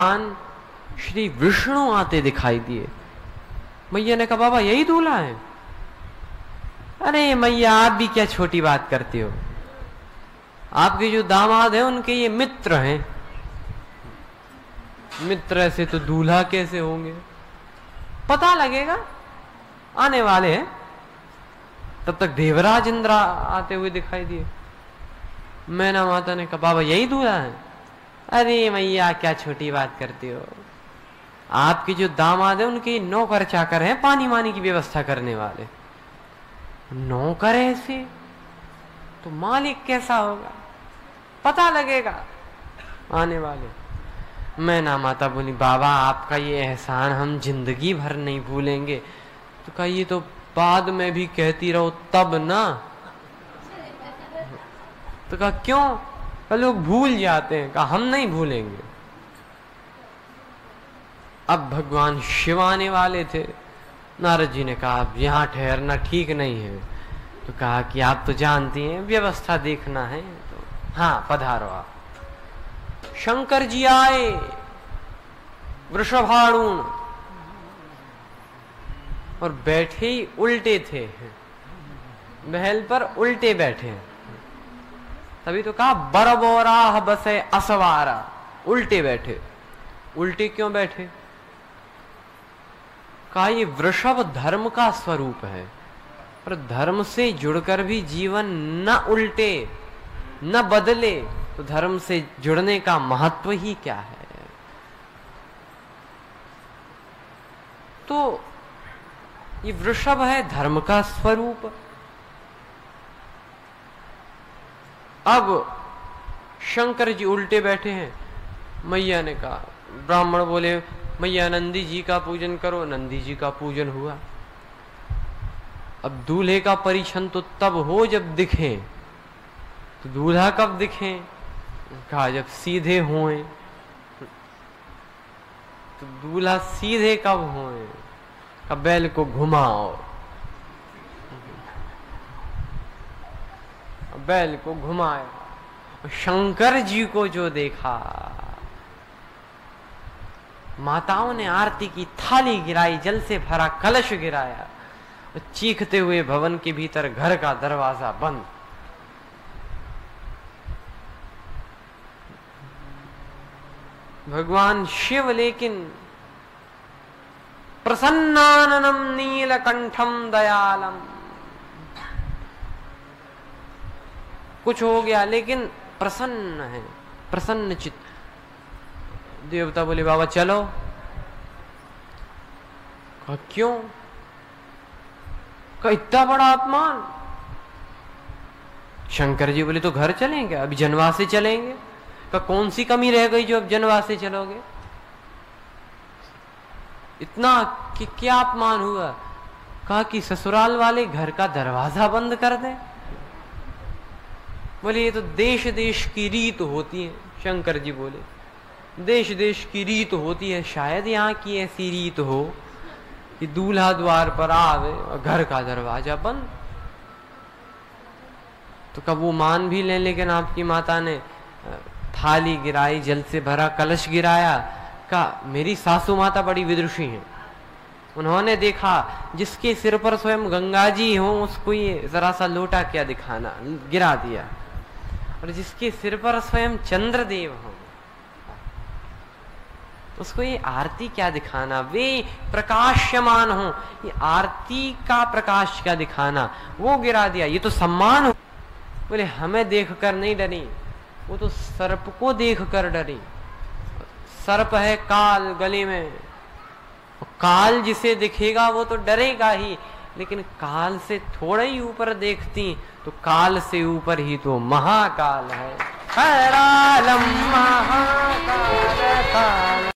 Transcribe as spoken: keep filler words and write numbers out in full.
भगवान श्री विष्णु आते दिखाई दिए। मैया ने कहा बाबा यही दूल्हा है? अरे मैया आप भी क्या छोटी बात करते हो, आपके जो दामाद हैं उनके ये मित्र हैं। मित्र ऐसे तो दूल्हा कैसे होंगे, पता लगेगा, आने वाले हैं। तब तक देवराज इंद्र आते हुए दिखाई दिए। मैना माता ने कहा बाबा यही दूल्हा है? अरे मैया क्या छोटी बात करते हो, आपके जो दामाद है उनके नौकर चाकर हैं, पानी वानी की व्यवस्था करने वाले। नौकर ऐसे तो मालिक कैसा होगा, पता लगेगा, आने वाले। मैना माता बोली बाबा आपका ये एहसान हम जिंदगी भर नहीं भूलेंगे। तो कहा ये तो बाद में भी कहती रहो तब ना। तो कहा क्यों? कहा लोग भूल जाते हैं। कहा हम नहीं भूलेंगे। अब भगवान शिव आने वाले थे। नारद जी ने कहा अब यहां ठहरना ठीक नहीं है। तो कहा कि आप तो जानती हैं व्यवस्था देखना है, तो हाँ पधारो आप। शंकर जी आए वृषभारूढ़ और बैठे ही उल्टे थे, महल पर उल्टे बैठे। तभी तो कहा बरबोराह बसे असवारा, उल्टे बैठे। उल्टे क्यों बैठे? कहा ये वृषभ धर्म का स्वरूप है, पर धर्म से जुड़कर भी जीवन न उल्टे न बदले तो धर्म से जुड़ने का महत्व ही क्या है। तो ये वृषभ है धर्म का स्वरूप। अब शंकर जी उल्टे बैठे हैं। मैया ने कहा, ब्राह्मण बोले मैया नंदी जी का पूजन करो। नंदी जी का पूजन हुआ। अब दूल्हे का परिछन तो तब हो जब दिखे। तो दूल्हा कब दिखे? कहा जब सीधे होए। तो दूल्हा सीधे कब होए? कहा बैल को घुमाओ। बैल को घुमाया। शंकर जी को जो देखा, माताओं ने आरती की थाली गिराई, जल से भरा कलश गिराया, चीखते हुए भवन के भीतर घर का दरवाजा बंद। भगवान शिव लेकिन प्रसन्नाननम नीलकंठम दयालम, कुछ हो गया लेकिन प्रसन्न है, प्रसन्न चित्त। देवता बोले बाबा चलो। कहा क्यों? कहा इतना बड़ा अपमान। शंकर जी बोले तो घर चलेंगे, अभी जनवासे चलेंगे। कहा कौन सी कमी रह गई जो अब जनवासे चलोगे? इतना कि क्या अपमान हुआ? कहा कि ससुराल वाले घर का दरवाजा बंद कर दें। बोले ये तो देश देश की रीत होती है। शंकर जी बोले देश देश की रीत होती है, शायद यहाँ की ऐसी रीत हो कि दूल्हा द्वार पर आवे और घर का दरवाजा बंद। तो कब वो मान भी लें, लेकिन आपकी माता ने थाली गिराई, जल से भरा कलश गिराया। का मेरी सासू माता बड़ी विदुषी हैं। उन्होंने देखा जिसके सिर पर स्वयं गंगा जी हो उसको ये जरा सा लोटा क्या दिखाना, गिरा दिया। और जिसके सिर पर स्वयं चंद्रदेव हो उसको ये आरती क्या दिखाना, वे प्रकाशमान हो, ये आरती का प्रकाश क्या दिखाना, वो गिरा दिया। ये तो सम्मान हो। बोले हमें देखकर नहीं डरी, वो तो सर्प को देखकर डरी। सर्प है काल गले में, काल जिसे दिखेगा वो तो डरेगा ही, लेकिन काल से थोड़ा ही ऊपर देखती तो काल से ऊपर ही तो महाकाल है। करालम महाकाल।